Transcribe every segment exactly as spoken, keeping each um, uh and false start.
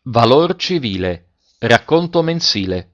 Valor civile. Racconto mensile.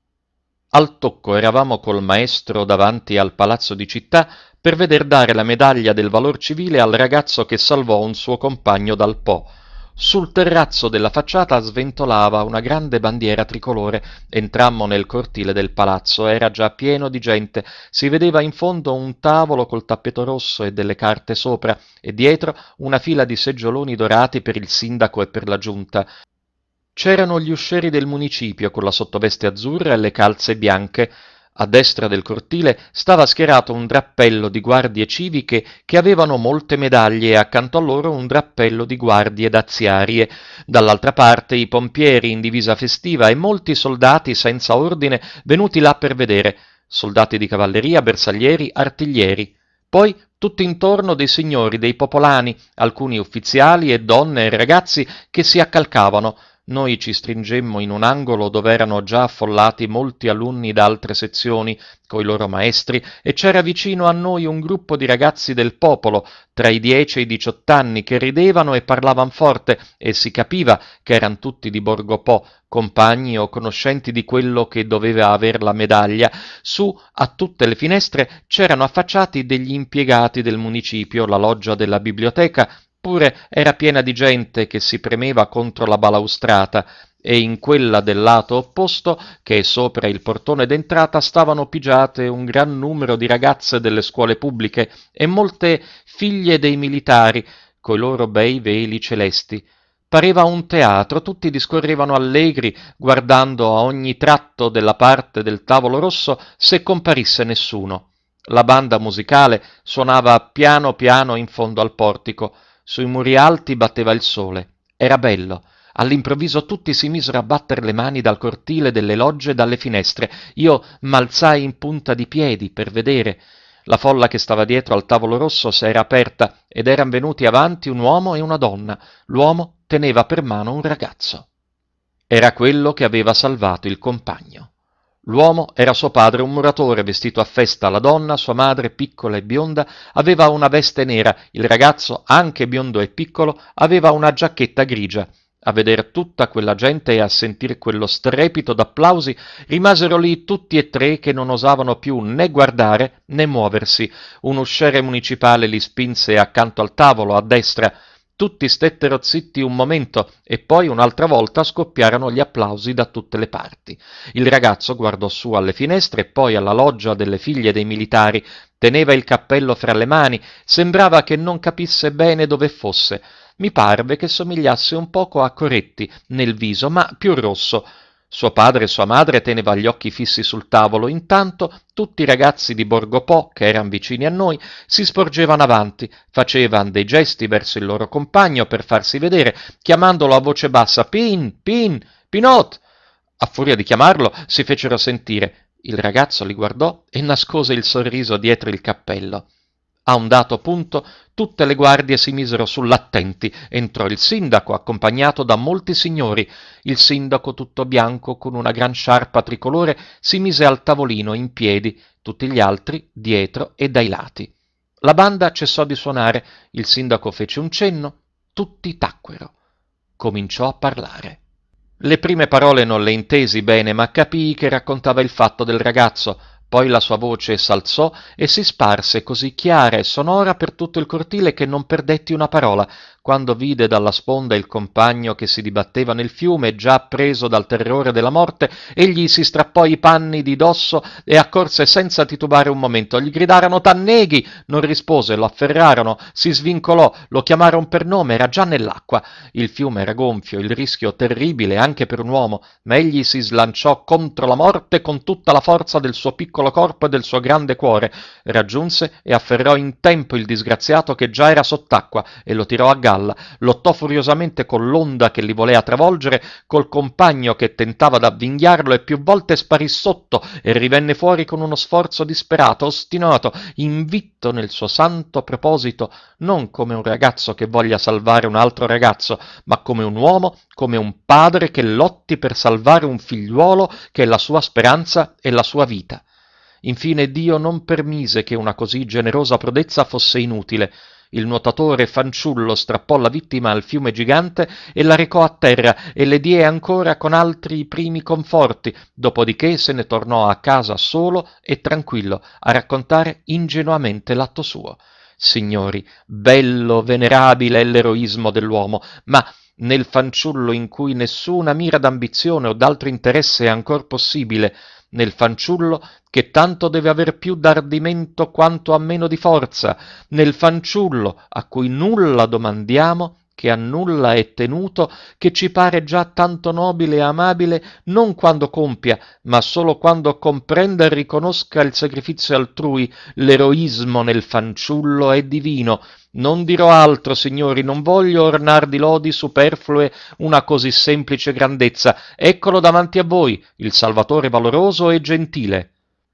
Al tocco eravamo col maestro davanti al palazzo di città per veder dare la medaglia del valor civile al ragazzo che salvò un suo compagno dal Po. Sul terrazzo della facciata sventolava una grande bandiera tricolore. Entrammo nel cortile del palazzo, era già pieno di gente, si vedeva in fondo un tavolo col tappeto rosso e delle carte sopra, e dietro una fila di seggioloni dorati per il sindaco e per la giunta. C'erano gli uscieri del municipio con la sottoveste azzurra e le calze bianche. A destra del cortile stava schierato un drappello di guardie civiche che avevano molte medaglie e accanto a loro un drappello di guardie daziarie. Dall'altra parte i pompieri in divisa festiva e molti soldati senza ordine venuti là per vedere, soldati di cavalleria, bersaglieri, artiglieri. Poi tutto intorno dei signori, dei popolani, alcuni ufficiali e donne e ragazzi che si accalcavano. Noi ci stringemmo in un angolo dove erano già affollati molti alunni da altre sezioni, coi loro maestri, e c'era vicino a noi un gruppo di ragazzi del popolo, tra i dieci e i diciotto anni, che ridevano e parlavan forte, e si capiva che eran tutti di Borgo Po, compagni o conoscenti di quello che doveva aver la medaglia. Su, a tutte le finestre, c'erano affacciati degli impiegati del municipio, la loggia della biblioteca, pure era piena di gente che si premeva contro la balaustrata, e in quella del lato opposto, che è sopra il portone d'entrata, stavano pigiate un gran numero di ragazze delle scuole pubbliche e molte figlie dei militari, coi loro bei veli celesti. Pareva un teatro, tutti discorrevano allegri, guardando a ogni tratto della parte del tavolo rosso se comparisse nessuno. La banda musicale suonava piano piano in fondo al portico. Sui muri alti batteva il sole. Era bello. All'improvviso tutti si misero a batter le mani dal cortile delle logge e dalle finestre. Io m'alzai in punta di piedi per vedere. La folla che stava dietro al tavolo rosso s'era aperta ed eran venuti avanti un uomo e una donna. L'uomo teneva per mano un ragazzo. Era quello che aveva salvato il compagno. L'uomo era suo padre, un muratore vestito a festa, la donna, sua madre, piccola e bionda, aveva una veste nera, il ragazzo, anche biondo e piccolo, aveva una giacchetta grigia. A vedere tutta quella gente e a sentir quello strepito d'applausi, rimasero lì tutti e tre che non osavano più né guardare né muoversi. Un usciere municipale li spinse accanto al tavolo, a destra. Tutti stettero zitti un momento e poi un'altra volta scoppiarono gli applausi da tutte le parti. Il ragazzo guardò su alle finestre e poi alla loggia delle figlie dei militari. Teneva il cappello fra le mani, sembrava che non capisse bene dove fosse. Mi parve che somigliasse un poco a Coretti nel viso, ma più rosso. Suo padre e sua madre teneva gli occhi fissi sul tavolo, intanto tutti i ragazzi di Borgo Po, che eran vicini a noi, si sporgevano avanti, facevan dei gesti verso il loro compagno per farsi vedere, chiamandolo a voce bassa «Pin! Pin! Pinot!». A furia di chiamarlo si fecero sentire. Il ragazzo li guardò e nascose il sorriso dietro il cappello. A un dato punto tutte le guardie si misero sull'attenti. Entrò il sindaco, accompagnato da molti signori. Il sindaco, tutto bianco, con una gran sciarpa tricolore, si mise al tavolino in piedi, tutti gli altri dietro e dai lati. La banda cessò di suonare, il sindaco fece un cenno, tutti tacquero. Cominciò a parlare. Le prime parole non le intesi bene, ma capii che raccontava il fatto del ragazzo. Poi la sua voce s'alzò e si sparse così chiara e sonora per tutto il cortile che non perdetti una parola. Quando vide dalla sponda il compagno che si dibatteva nel fiume, già preso dal terrore della morte, egli si strappò i panni di dosso e accorse senza titubare un momento. Gli gridarono «T'anneghi!». Non rispose, lo afferrarono, si svincolò, lo chiamarono per nome, era già nell'acqua. Il fiume era gonfio, il rischio terribile anche per un uomo, ma egli si slanciò contro la morte con tutta la forza del suo piccolo corpo e del suo grande cuore. Raggiunse e afferrò in tempo il disgraziato che già era sott'acqua e lo tirò a galla. Lottò furiosamente con l'onda che li volea travolgere, col compagno che tentava d'avvinghiarlo e più volte sparì sotto e rivenne fuori con uno sforzo disperato, ostinato, invitto nel suo santo proposito, non come un ragazzo che voglia salvare un altro ragazzo, ma come un uomo, come un padre che lotti per salvare un figliuolo che è la sua speranza e la sua vita. Infine Dio non permise che una così generosa prodezza fosse inutile. Il nuotatore fanciullo strappò la vittima al fiume gigante e la recò a terra e le die ancora con altri primi conforti, dopodiché se ne tornò a casa solo e tranquillo a raccontare ingenuamente l'atto suo. Signori, bello, venerabile è l'eroismo dell'uomo, ma nel fanciullo in cui nessuna mira d'ambizione o d'altro interesse è ancor possibile, nel fanciullo che tanto deve aver più d'ardimento quanto ha meno di forza, nel fanciullo a cui nulla domandiamo, che a nulla è tenuto, che ci pare già tanto nobile e amabile non quando compia, ma solo quando comprenda e riconosca il sacrifizio altrui, l'eroismo nel fanciullo è divino. Non dirò altro, signori, non voglio ornar di lodi superflue una così semplice grandezza. Eccolo davanti a voi, il Salvatore valoroso e gentile.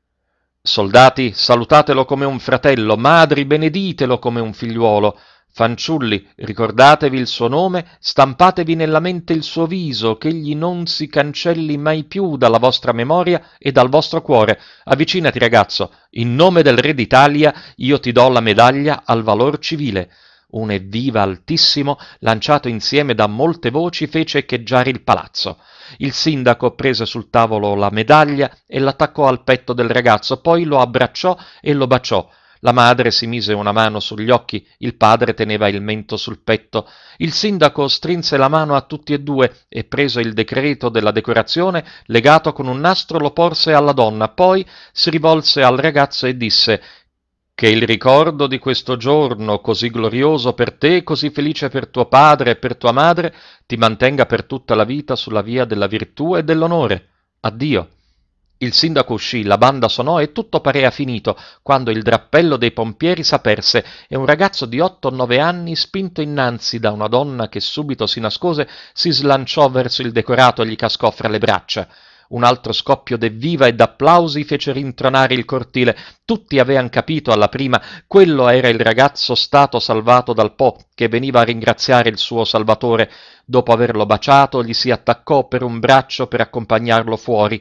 Soldati, salutatelo come un fratello, madri, beneditelo come un figliuolo. Fanciulli, ricordatevi il suo nome, stampatevi nella mente il suo viso, ch'egli non si cancelli mai più dalla vostra memoria e dal vostro cuore. Avvicinati, ragazzo, in nome del Re d'Italia io ti do la medaglia al valor civile. Un evviva altissimo, lanciato insieme da molte voci, fece echeggiare il palazzo. Il sindaco prese sul tavolo la medaglia e l'attaccò al petto del ragazzo, poi lo abbracciò e lo baciò. La madre si mise una mano sugli occhi, il padre teneva il mento sul petto. Il sindaco strinse la mano a tutti e due e, preso il decreto della decorazione, legato con un nastro, lo porse alla donna. Poi si rivolse al ragazzo e disse: «Che il ricordo di questo giorno così glorioso per te, così felice per tuo padre e per tua madre, ti mantenga per tutta la vita sulla via della virtù e dell'onore. Addio». Il sindaco uscì, la banda suonò e tutto parea finito, quando il drappello dei pompieri s'aperse e un ragazzo di otto o nove anni, spinto innanzi da una donna che subito si nascose, si slanciò verso il decorato e gli cascò fra le braccia. Un altro scoppio d'evviva e d'applausi fece rintronare il cortile. Tutti avean capito alla prima, quello era il ragazzo stato salvato dal Po, che veniva a ringraziare il suo salvatore. Dopo averlo baciato, gli si attaccò per un braccio per accompagnarlo fuori.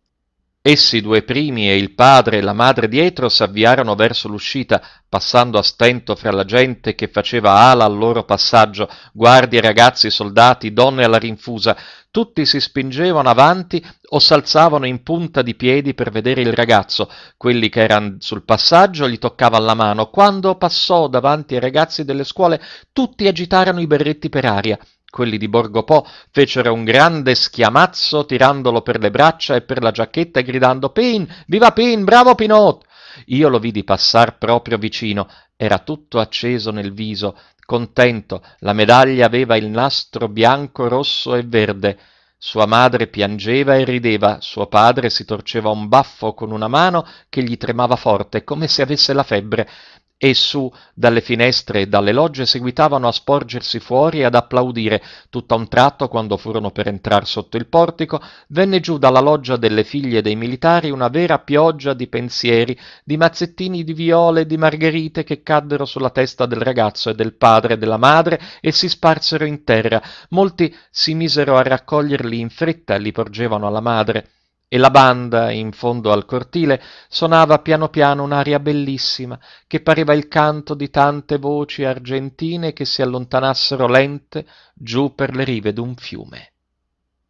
Essi due primi e il padre e la madre dietro s'avviarono verso l'uscita, passando a stento fra la gente che faceva ala al loro passaggio, guardie, ragazzi, soldati, donne alla rinfusa. Tutti si spingevano avanti o s'alzavano in punta di piedi per vedere il ragazzo. Quelli che erano sul passaggio gli toccavan la mano. Quando passò davanti ai ragazzi delle scuole, tutti agitarono i berretti per aria. Quelli di Borgo Po fecero un grande schiamazzo tirandolo per le braccia e per la giacchetta e gridando «Pin! Viva Pin! Bravo Pinot!». Io lo vidi passar proprio vicino, era tutto acceso nel viso, contento, la medaglia aveva il nastro bianco, rosso e verde. Sua madre piangeva e rideva, suo padre si torceva un baffo con una mano che gli tremava forte, come se avesse la febbre, e su dalle finestre e dalle logge seguitavano a sporgersi fuori e ad applaudire. Tutt'a un tratto, quando furono per entrar sotto il portico, venne giù dalla loggia delle figlie dei militari una vera pioggia di pensieri, di mazzettini di viole e di margherite che caddero sulla testa del ragazzo e del padre e della madre e si sparsero in terra. Molti si misero a raccoglierli in fretta e li porgevano alla madre. E la banda, in fondo al cortile, sonava piano piano un'aria bellissima, che pareva il canto di tante voci argentine che si allontanassero lente giù per le rive d'un fiume.